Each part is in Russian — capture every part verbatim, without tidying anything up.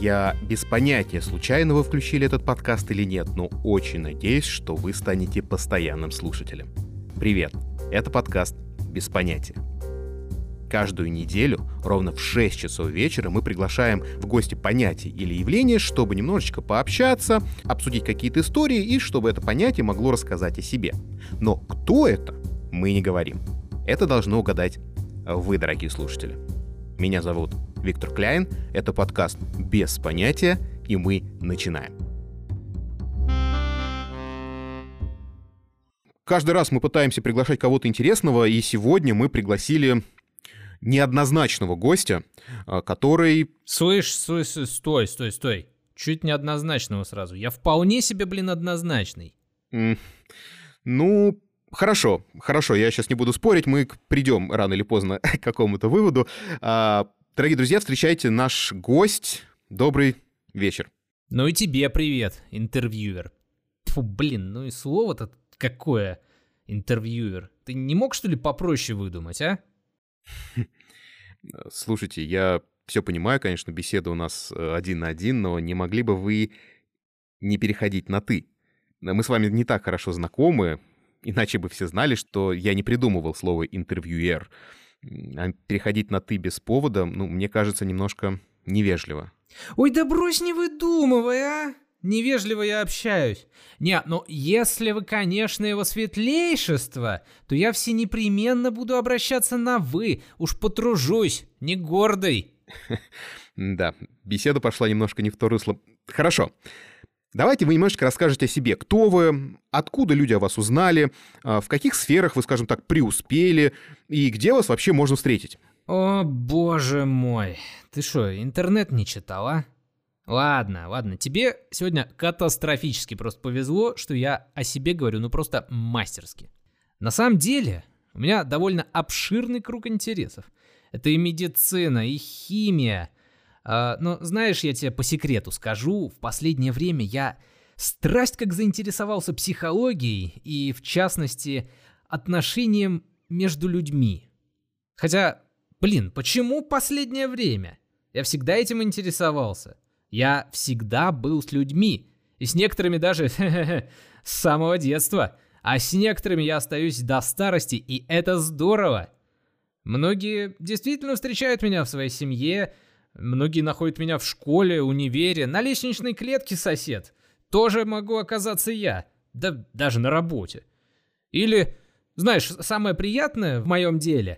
Я без понятия, случайно вы включили этот подкаст или нет, но очень надеюсь, что вы станете постоянным слушателем. Привет, это подкаст «Без понятия». Каждую неделю ровно в шесть часов вечера мы приглашаем в гости понятия или явления, чтобы немножечко пообщаться, обсудить какие-то истории и чтобы это понятие могло рассказать о себе. Но кто это, мы не говорим. Это должно угадать вы, дорогие слушатели. Меня зовут Виктор Кляйн, это подкаст «Без понятия», и мы начинаем. Каждый раз мы пытаемся приглашать кого-то интересного, и сегодня мы пригласили неоднозначного гостя, который... Слышь, стой, стой, стой, стой. Чуть неоднозначного сразу. Я вполне себе, блин, однозначный. Mm, ну, хорошо, хорошо, я сейчас не буду спорить, мы придем рано или поздно к какому-то выводу. А, дорогие друзья, встречайте наш гость. Добрый вечер. Ну и тебе привет, интервьюер. Фу, блин, ну и слово-то какое, интервьюер. Ты не мог, что ли, попроще выдумать, а? Слушайте, я все понимаю, конечно, беседа у нас один на один, но не могли бы вы не переходить на «ты»? Мы с вами не так хорошо знакомы, иначе бы все знали, что я не придумывал слово «интервьюер». А переходить на «ты» без повода, ну, мне кажется, немножко невежливо. Ой, да брось, не выдумывай, а! Невежливо я общаюсь. Не, ну если вы, конечно, его светлейшество, то я все непременно буду обращаться на «вы». Уж потружусь, не гордый. Да, беседа пошла немножко не в то русло. Хорошо. Давайте вы немножечко расскажете о себе. Кто вы, откуда люди о вас узнали, в каких сферах вы, скажем так, преуспели, и где вас вообще можно встретить? О, боже мой. Ты что, интернет не читал, а? Ладно, ладно, тебе сегодня катастрофически просто повезло, что я о себе говорю, ну просто мастерски. На самом деле, у меня довольно обширный круг интересов. Это и медицина, и химия. А, но знаешь, я тебе по секрету скажу, в последнее время я страсть как заинтересовался психологией и, в частности, отношением между людьми. Хотя, блин, почему последнее время? Я всегда этим интересовался. Я всегда был с людьми, и с некоторыми даже с самого детства, а с некоторыми я остаюсь до старости, и это здорово. Многие действительно встречают меня в своей семье, многие находят меня в школе, универе, на лестничной клетке сосед. Тоже могу оказаться я, да даже на работе. Или, знаешь, самое приятное в моем деле,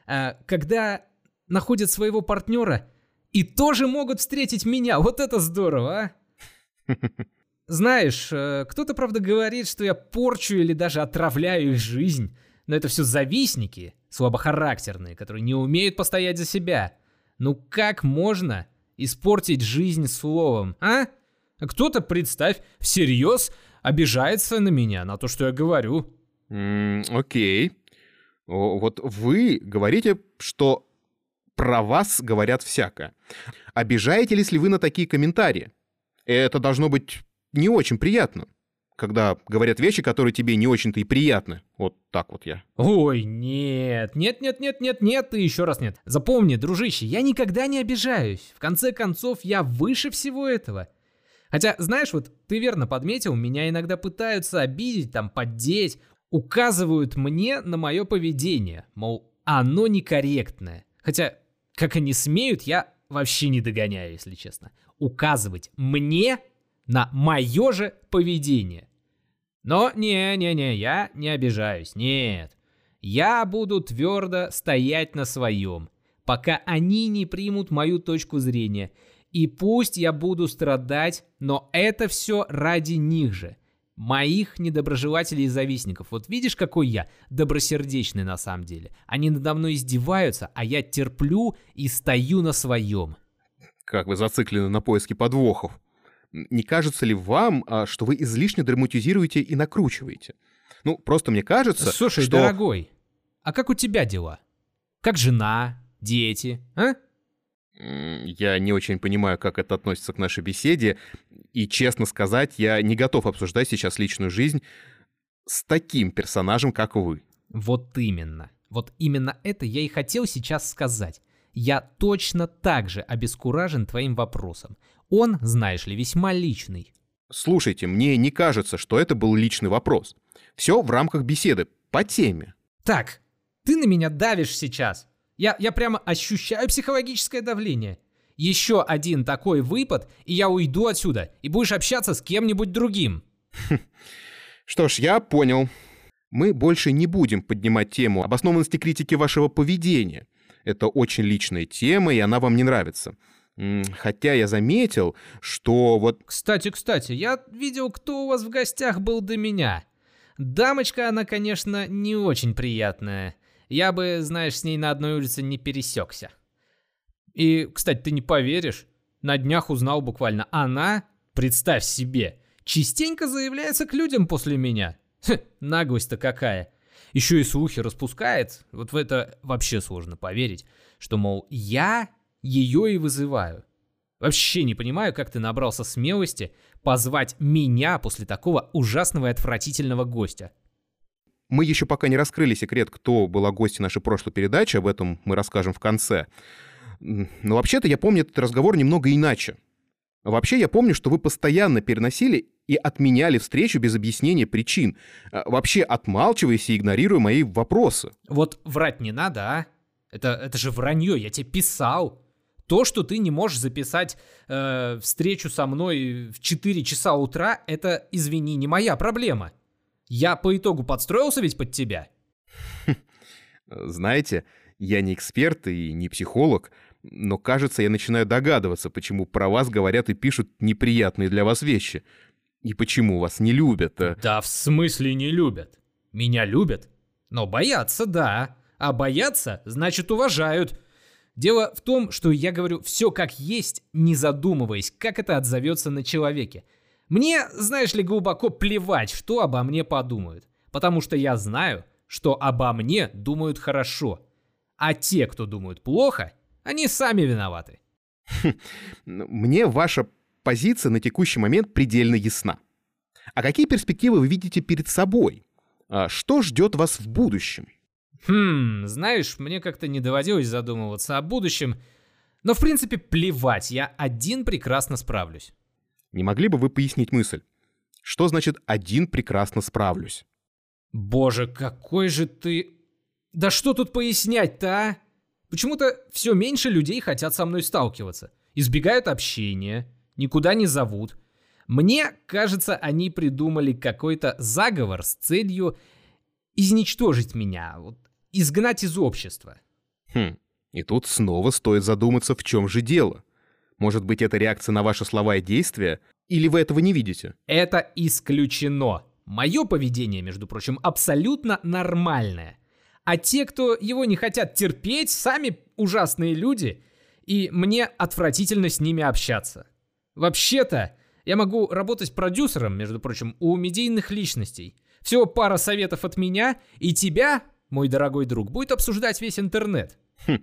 когда находят своего партнера и тоже могут встретить меня. Вот это здорово, а? Знаешь, кто-то, правда, говорит, что я порчу или даже отравляю их жизнь. Но это все завистники, слабохарактерные, которые не умеют постоять за себя. Ну как можно испортить жизнь словом, а? А кто-то, представь, всерьез обижается на меня, на то, что я говорю. Mm, окей. Вот вы говорите, что про вас говорят всякое. Обижаетесь ли вы на такие комментарии? Это должно быть не очень приятно, когда говорят вещи, которые тебе не очень-то и приятны. Вот так вот я. Ой, нет, нет, нет, нет, нет, нет, и еще раз нет. Запомни, дружище, я никогда не обижаюсь. В конце концов, я выше всего этого. Хотя, знаешь, вот ты верно подметил, меня иногда пытаются обидеть, там, поддеть, указывают мне на мое поведение, мол, оно некорректное. Хотя, как они смеют, я вообще не догоняю, если честно. Указывать мне на мое же поведение. Но не-не-не, я не обижаюсь, нет. Я буду твердо стоять на своем, пока они не примут мою точку зрения. И пусть я буду страдать, но это все ради них же. Моих недоброжелателей и завистников. Вот видишь, какой я добросердечный на самом деле. Они надо мной издеваются, а я терплю и стою на своем. Как вы зациклены на поиске подвохов. Не кажется ли вам, что вы излишне драматизируете и накручиваете? Ну, просто мне кажется, Слушай, что... дорогой, а как у тебя дела? Как жена, дети, а? Я не очень понимаю, как это относится к нашей беседе, и, честно сказать, я не готов обсуждать сейчас личную жизнь с таким персонажем, как вы. Вот именно. Вот именно это я и хотел сейчас сказать. Я точно так же обескуражен твоим вопросом. Он, знаешь ли, весьма личный. Слушайте, мне не кажется, что это был личный вопрос. Все в рамках беседы, по теме. Так, ты на меня давишь сейчас. Я, я прямо ощущаю психологическое давление. Еще один такой выпад, и я уйду отсюда, и будешь общаться с кем-нибудь другим. Что ж, я понял. Мы больше не будем поднимать тему обоснованности критики вашего поведения. Это очень личная тема, и она вам не нравится. Хотя я заметил, что вот... Кстати, кстати, я видел, кто у вас в гостях был до меня. Дамочка она, конечно, не очень приятная. Я бы, знаешь, с ней на одной улице не пересекся. И, кстати, ты не поверишь, на днях узнал буквально, она, представь себе, частенько заявляется к людям после меня. Хм, наглость-то какая. Еще и слухи распускает. Вот в это вообще сложно поверить, что, мол, я ее и вызываю. Вообще не понимаю, как ты набрался смелости позвать меня после такого ужасного и отвратительного гостя. Мы еще пока не раскрыли секрет, кто была гостьей нашей прошлой передачи, об этом мы расскажем в конце. Но вообще-то я помню этот разговор немного иначе. Вообще я помню, что вы постоянно переносили и отменяли встречу без объяснения причин, вообще отмалчиваясь и игнорируя мои вопросы. Вот врать не надо, а? Это, это же вранье, я тебе писал. То, что ты не можешь записать э, встречу со мной в четыре часа утра, это, извини, не моя проблема. Я по итогу подстроился ведь под тебя. Знаете, я не эксперт и не психолог, но, кажется, я начинаю догадываться, почему про вас говорят и пишут неприятные для вас вещи. И почему вас не любят. Да в смысле не любят? Меня любят, но боятся, да. А боятся, значит, уважают. Дело в том, что я говорю все как есть, не задумываясь, как это отзовется на человеке. Мне, знаешь ли, глубоко плевать, что обо мне подумают. Потому что я знаю, что обо мне думают хорошо. А те, кто думают плохо, они сами виноваты. Мне ваша позиция на текущий момент предельно ясна. А какие перспективы вы видите перед собой? Что ждет вас в будущем? Хм, знаешь, мне как-то не доводилось задумываться о будущем. Но в принципе плевать, я один прекрасно справлюсь. Не могли бы вы пояснить мысль? Что значит «один прекрасно справлюсь»? Боже, какой же ты... Да что тут пояснять-то, а? Почему-то все меньше людей хотят со мной сталкиваться. Избегают общения, никуда не зовут. Мне кажется, они придумали какой-то заговор с целью изничтожить меня, вот, изгнать из общества. Хм, и тут снова стоит задуматься, в чем же дело. Может быть, это реакция на ваши слова и действия? Или вы этого не видите? Это исключено. Мое поведение, между прочим, абсолютно нормальное. А те, кто его не хотят терпеть, сами ужасные люди, и мне отвратительно с ними общаться. Вообще-то, я могу работать продюсером, между прочим, у медийных личностей. Всего пара советов от меня, и тебя, мой дорогой друг, будет обсуждать весь интернет. Хм,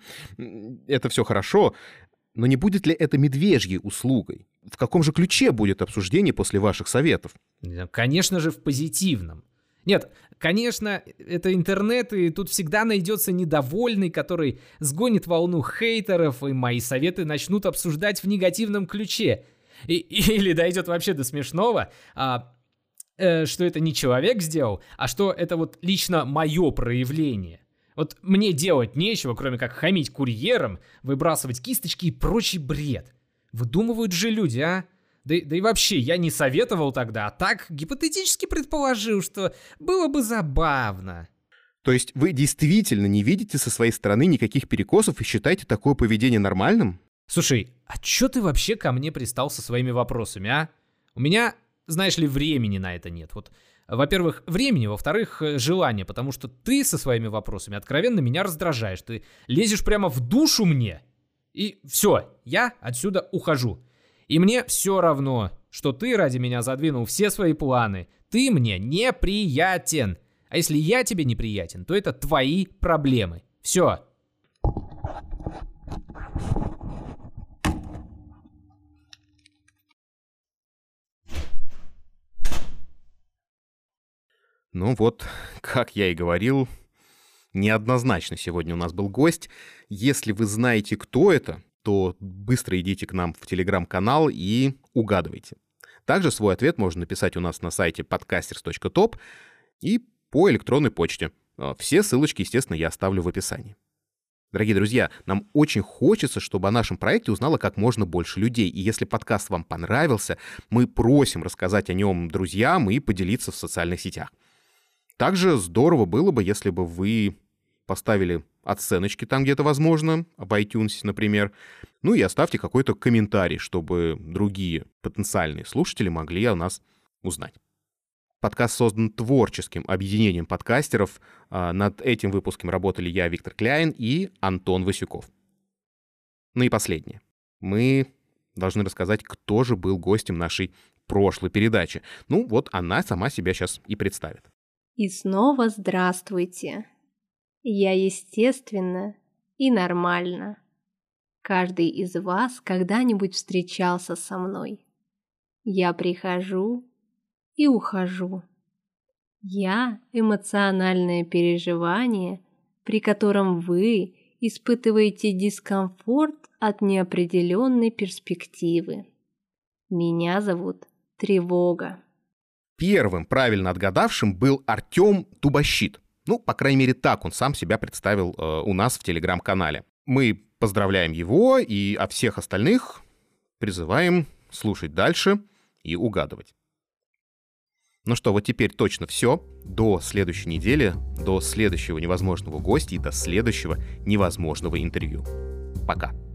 это все хорошо, но не будет ли это медвежьей услугой? В каком же ключе будет обсуждение после ваших советов? Конечно же, в позитивном. Нет, конечно, это интернет, и тут всегда найдется недовольный, который сгонит волну хейтеров, и мои советы начнут обсуждать в негативном ключе. И, или дойдет вообще до смешного, а, э, что это не человек сделал, а что это вот лично мое проявление. Вот мне делать нечего, кроме как хамить курьерам, выбрасывать кисточки и прочий бред. Выдумывают же люди, а? Да, да и вообще, я не советовал тогда, а так гипотетически предположил, что было бы забавно. То есть вы действительно не видите со своей стороны никаких перекосов и считаете такое поведение нормальным? Слушай, а чё ты вообще ко мне пристал со своими вопросами, а? У меня, знаешь ли, времени на это нет. Вот, во-первых, времени, во-вторых, желания, потому что ты со своими вопросами откровенно меня раздражаешь. Ты лезешь прямо в душу мне. И все, я отсюда ухожу. И мне все равно, что ты ради меня задвинул все свои планы. Ты мне неприятен. А если я тебе неприятен, то это твои проблемы. Все. Ну вот, как я и говорил, неоднозначно сегодня у нас был гость. Если вы знаете, кто это, то быстро идите к нам в телеграм-канал и угадывайте. Также свой ответ можно написать у нас на сайте подкастерс точка топ и по электронной почте. Все ссылочки, естественно, я оставлю в описании. Дорогие друзья, нам очень хочется, чтобы о нашем проекте узнало как можно больше людей. И если подкаст вам понравился, мы просим рассказать о нем друзьям и поделиться в социальных сетях. Также здорово было бы, если бы вы поставили оценочки там где-то возможно, в iTunes, например. Ну и оставьте какой-то комментарий, чтобы другие потенциальные слушатели могли о нас узнать. Подкаст создан творческим объединением подкастеров. Над этим выпуском работали я, Виктор Кляйн, и Антон Васюков. Ну и последнее. Мы должны рассказать, кто же был гостем нашей прошлой передачи. Ну вот она сама себя сейчас и представит. И снова здравствуйте. Я естественно и нормально. Каждый из вас когда-нибудь встречался со мной. Я прихожу и ухожу. Я эмоциональное переживание, при котором вы испытываете дискомфорт от неопределенной перспективы. Меня зовут Тревога. Первым правильно отгадавшим был Артем Тубощит. Ну, по крайней мере, так он сам себя представил э, у нас в телеграм-канале. Мы поздравляем его и а всех остальных призываем слушать дальше и угадывать. Ну что, вот теперь точно все. До следующей недели, до следующего невозможного гостя и до следующего невозможного интервью. Пока.